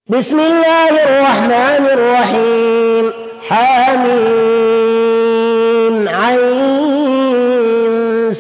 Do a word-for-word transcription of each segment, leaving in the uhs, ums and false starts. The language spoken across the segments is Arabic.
بسم الله الرحمن الرحيم حميم عين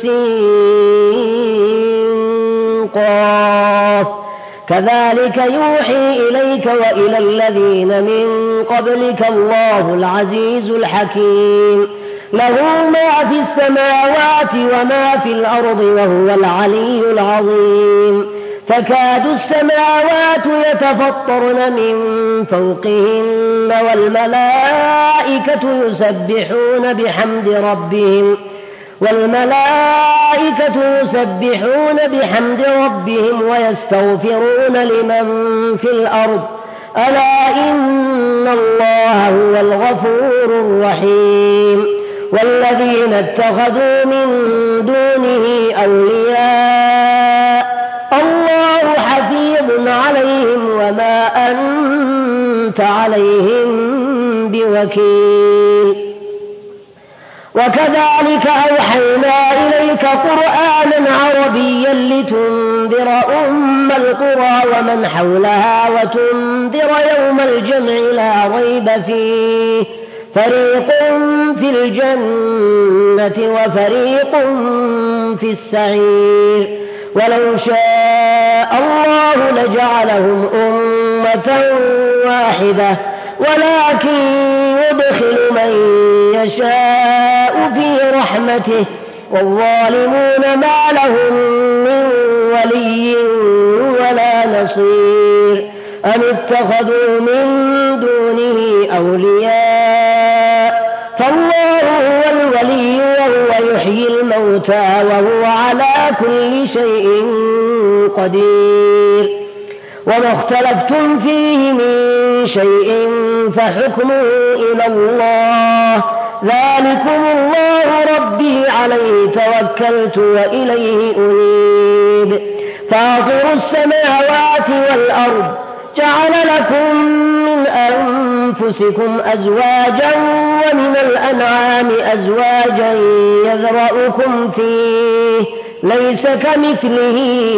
سين قاف كذلك يوحي إليك وإلى الذين من قبلك الله العزيز الحكيم له ما في السماوات وما في الأرض وهو العلي العظيم تكاد السماوات يتفطرن من فوقهن والملائكة يسبحون بحمد ربهم والملائكة يسبحون بحمد ربهم ويستغفرون لمن في الأرض ألا إن الله هو الغفور الرحيم والذين اتخذوا من دونه أولياء الله حفيظ عليهم وما أنت عليهم بوكيل وكذلك أوحينا إليك قرآنا عربيا لتنذر أم القرى ومن حولها وتنذر يوم الجمع لا ريب فيه فريق في الجنة وفريق في السعير ولو شاء الله لجعلهم أمة واحدة ولكن يدخل من يشاء في رحمته والظالمون ما لهم من ولي ولا نصير أم اتخذوا من دونه أولياء فالله هو الولي وهو يحيي الموتى وهو على كل شيء قدير وما اختلفتم فيه من شيء فحكمه إلى الله ذلكم الله ربي عليه توكلت وإليه أنيب فاطر السماوات والأرض جعل لكم من أنفسكم أزواجا ومن الأنعام أزواجا يذرأكم فيه ليس كمثله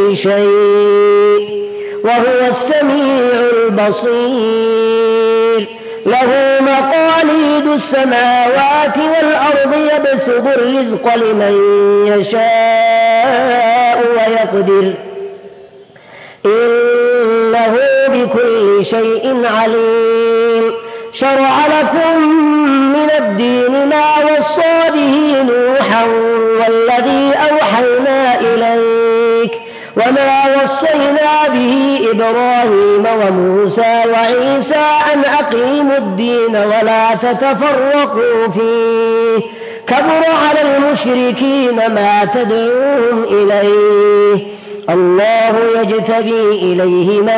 شيء وهو السميع البصير له مقاليد السماوات والأرض يبسط الرزق لمن يشاء ويقدر إنه بكل شيء عليم شرع لكم من الدين ما وصى به نوحا والذي أوحينا إليك وما وصينا به إبراهيم وموسى وعيسى أن أقيموا الدين ولا تتفرقوا فيه كبر على المشركين ما تدعوهم إليه الله يجتبي إليه من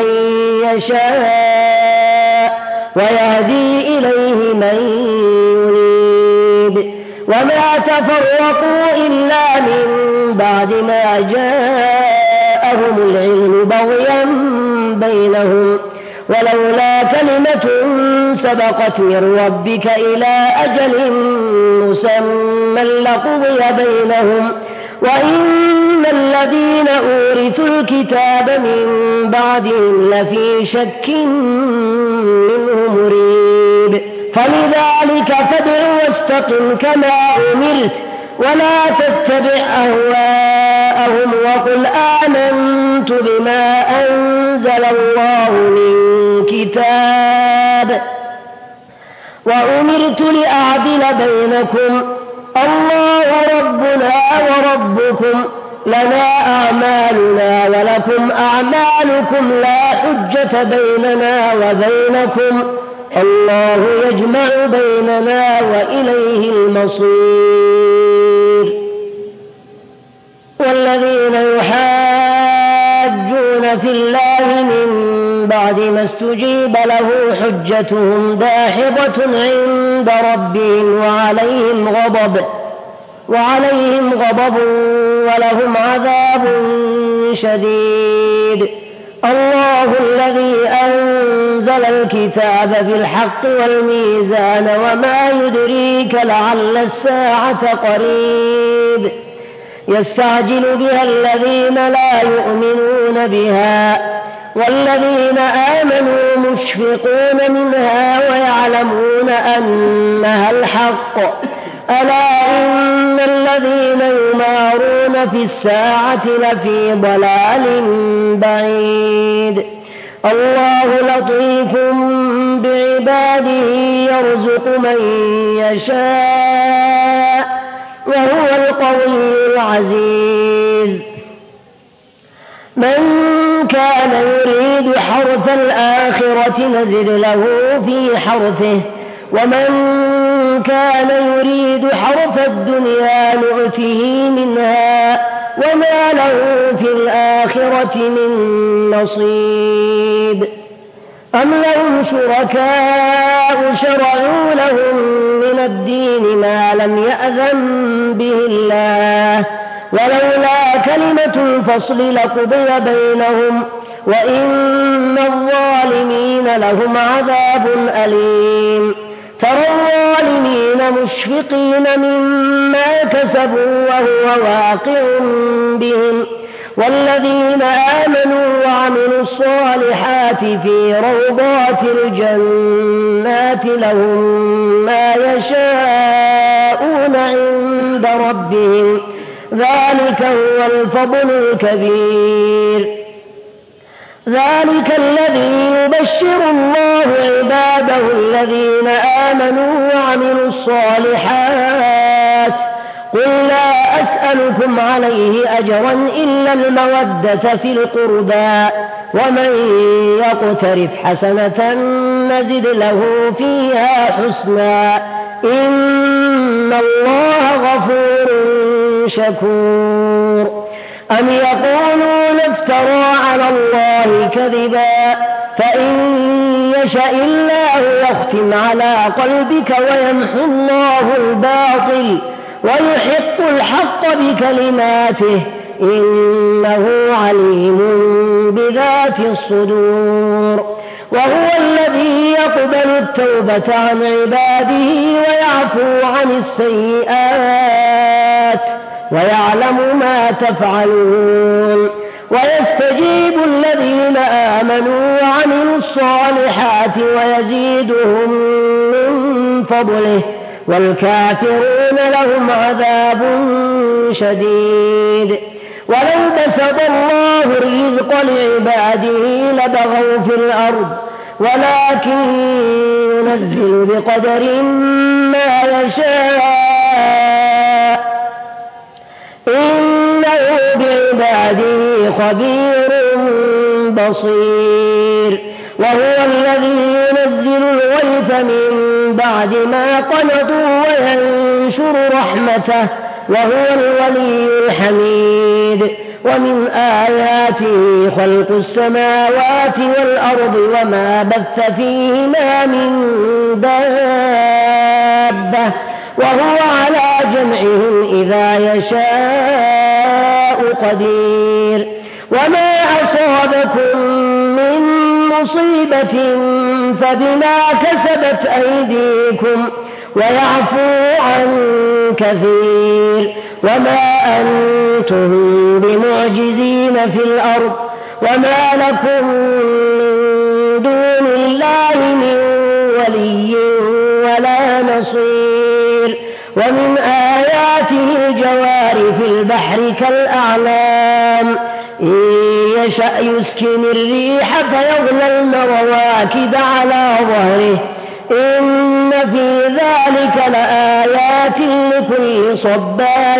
يشاء ويهدي إليه من يريد وما تفرقوا إلا من بعد ما جاءهم العلم بغيا بينهم ولولا كلمة سبقت من ربك إلى أجل مسمى لقضي بينهم وإن الذين أورثوا الكتاب من بعدهم لفي شك منه مريب فلذلك فادع واستقم كما أمرت ولا تتبع أهواءهم وقل آمنت بما أنزل الله من كتاب وأمرت لأعدل بينكم الله ربنا وربكم لنا أعمالنا ولكم أعمالكم لا حجة بيننا وبينكم الله يجمع بيننا وإليه المصير والذين يحاجون في الله من بعد ما استجيب له حجتهم داحضة عند ربهم وعليهم غضب وعليهم غضب ولهم عذاب شديد الله الذي أنزل الكتاب بالحق والميزان وما يدريك لعل الساعة قريب يستعجل بها الذين لا يؤمنون بها والذين آمنوا مشفقون منها ويعلمون أنها الحق ألا إن الذين يمارون في الساعة لفي ضلال بعيد الله لطيف بعباده يرزق من يشاء وهو القوي العزيز من كان يريد حرث الآخرة نزد له في حرثه ومن كان يريد حرث الدنيا نؤته منها وما له في الآخرة من نصيب أم لهم شركاء شرعوا لهم من الدين ما لم يأذن به الله ولولا كلمة الفصل لقضي بينهم وإن الظالمين لهم عذاب أليم ترى الظالمين مشفقين مما كسبوا وهو واقع بهم والذين آمنوا وعملوا الصالحات في روضات الجنات لهم ما يشاءون عند ربهم ذلك هو الفضل الكبير ذلك الذي يبشر الله عباده الذين آمنوا وعملوا الصالحات قل لا أسألكم عليه أجرا إلا المودة في القربى ومن يقترف حسنة نزد له فيها حسنا إن الله غفور شكور أم يقولون افترى على الله كذبا فإن يشأ الله يختم على قلبك ويمحو الله الباطل ويحق الحق بكلماته إنه عليم بذات الصدور وهو الذي يقبل التوبة عن عباده ويعفو عن السيئات ويعلم ما تفعلون ويستجيب الذين آمنوا وعملوا الصالحات ويزيدهم من فضله والكافرون لهم عذاب شديد ولو بسط الله الرزق لعباده لبغوا في الأرض ولكن ينزل بقدر ما يشاء إنه بعباده خبير بصير وهو الذي ينزل الغيث من بعد ما قنطوا وينشر رحمته وهو الولي الحميد ومن آياته خلق السماوات والأرض وما بث فيهما من دابة وهو على جمعهم إذا يشاء قدير وما أصابكم من مصيبة فبما كسبت أيديكم ويعفو عن كثير وما أنتم بمعجزين في الأرض وما لكم من دون الله من ولي ولا نصير ومن آياته الجوار في البحر كالأعلام إن يشأ يسكن الريح فيظللن رواكد على ظهره إن في ذلك لآيات لكل صبار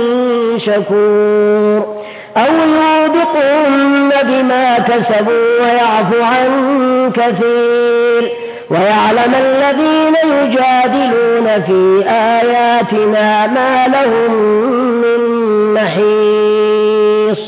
شكور أو يوبقهن بما كسبوا ويعفو عن كثير ويعلم الذين يجادلون في آياتنا ما لهم من محيص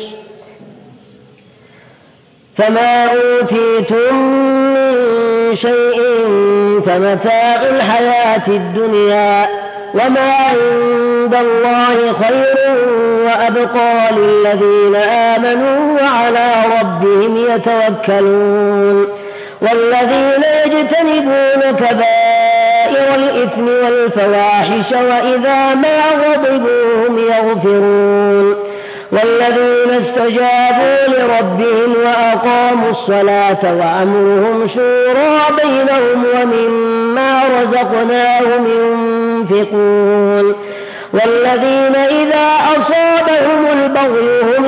فما أوتيتم من شيء فمتاع الحياة الدنيا وما عند الله خير وأبقى للذين آمنوا وعلى ربهم يتوكلون والذين يجتنبون كبائر الإثم والفواحش وإذا ما غضبوا هم يغفرون والذين استجابوا لربهم وأقاموا الصلاة وأمرهم شورى بينهم ومما رزقناهم ينفقون والذين إذا أصابهم البغي هم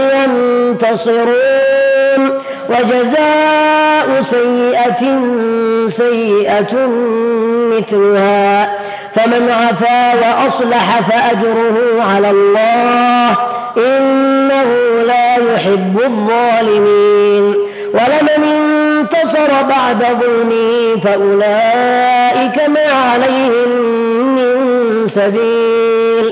ينتصرون وجزاء سيئة سيئة مثلها فمن عفا وأصلح فأجره على الله إنه لا يحب الظالمين ولمن انتصر بعد ظلمه فأولئك ما عليهم من سبيل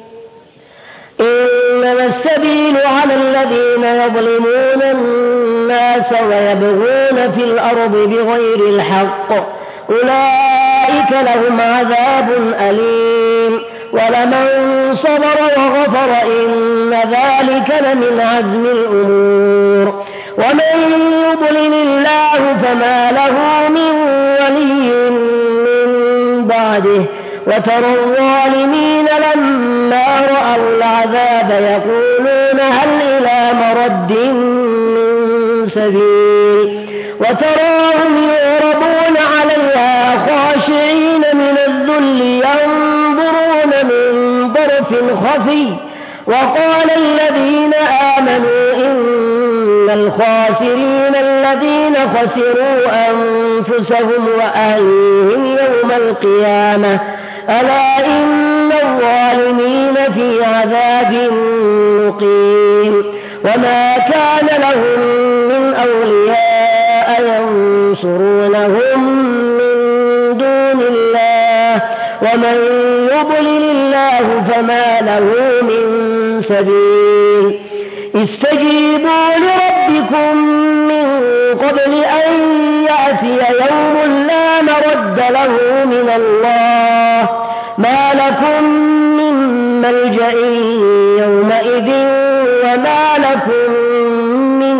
إنما السبيل على الذين يظلمون الناس ويبغون في الأرض بغير الحق أولئك لهم عذاب أليم ولمن صبر وغفر إن ذلك لمن عزم الأمور ومن يضلل الله فما له من ولي من بعده وترى الظالمين لما رأوا العذاب يقولون هل إلى مرد من سبيل وتراهم يعرضون عليها خاشعين من الذل ينظرون من طرف خفي وقال الذين آمنوا إن الخاسرين الذين خسروا أنفسهم وأهليهم يوم القيامة ألا إن الظالمين في عذاب مقيم وما كان لهم من أولياء ينصرونهم من دون الله ومن يضلل الله فما له من سبيل استجيبوا لربكم من قبل أن يأتي يوم لا مرد له من الله ما لكم من ملجأ يومئذ وما لكم من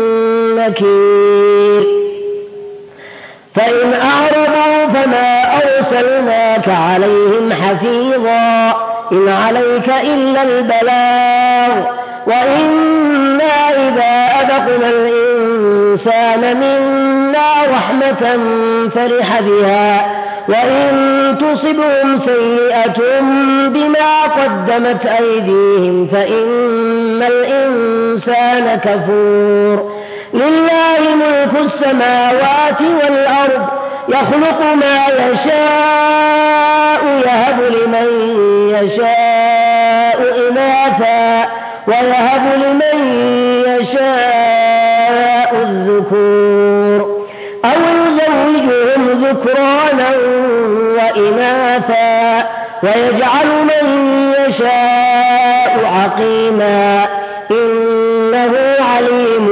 نكير فإن أعرضوا فما أرسلناك عليهم حفيظا إن عليك إلا البلاغ وإنا إذا أذقنا الإنسان منا رحمة فرح بها وإن تصبهم سيئة بما قدمت أيديهم فإن الإنسان كفور لله ملك السماوات والأرض يخلق ما يشاء يهب لمن يشاء إناثا ويهب لمن يشاء الذكور أو يزوجهم ذكرانا وإناثا ويجعل من يشاء عقيما إنه عليم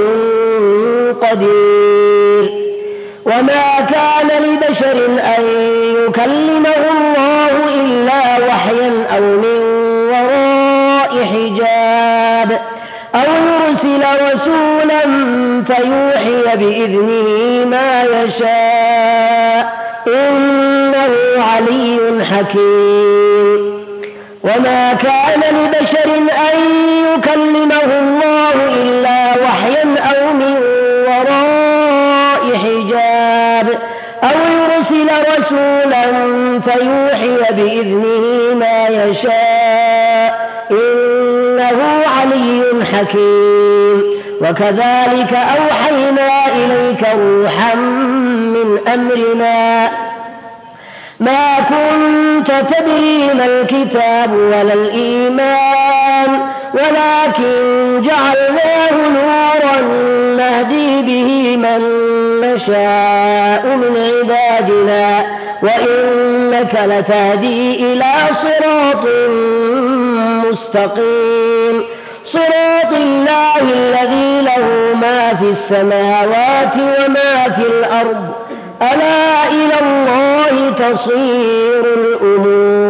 قدير وما كان لبشر أن يكلمه الله إلا وحيا أو من وراء حجاب أو يرسل رسولا فيوحي بإذنه ما يشاء إنه علي حكيم وما كان لبشر أن يكلمه الله إلا وحيا أو من وراء حجاب أو يرسل رسولا فيوحي بإذنه ما يشاء إنه علي حكيم وكذلك أوحينا إليك روحا من أمرنا ما كنت تدري ما الكتاب ولا الإيمان ولكن جعلناه نورا نهدي به من نشاء من عبادنا وإنك لتهدي إلى صراط مستقيم صراط الله الذي له ما في السماوات وما في الأرض ألا إلى الله تصير الأمور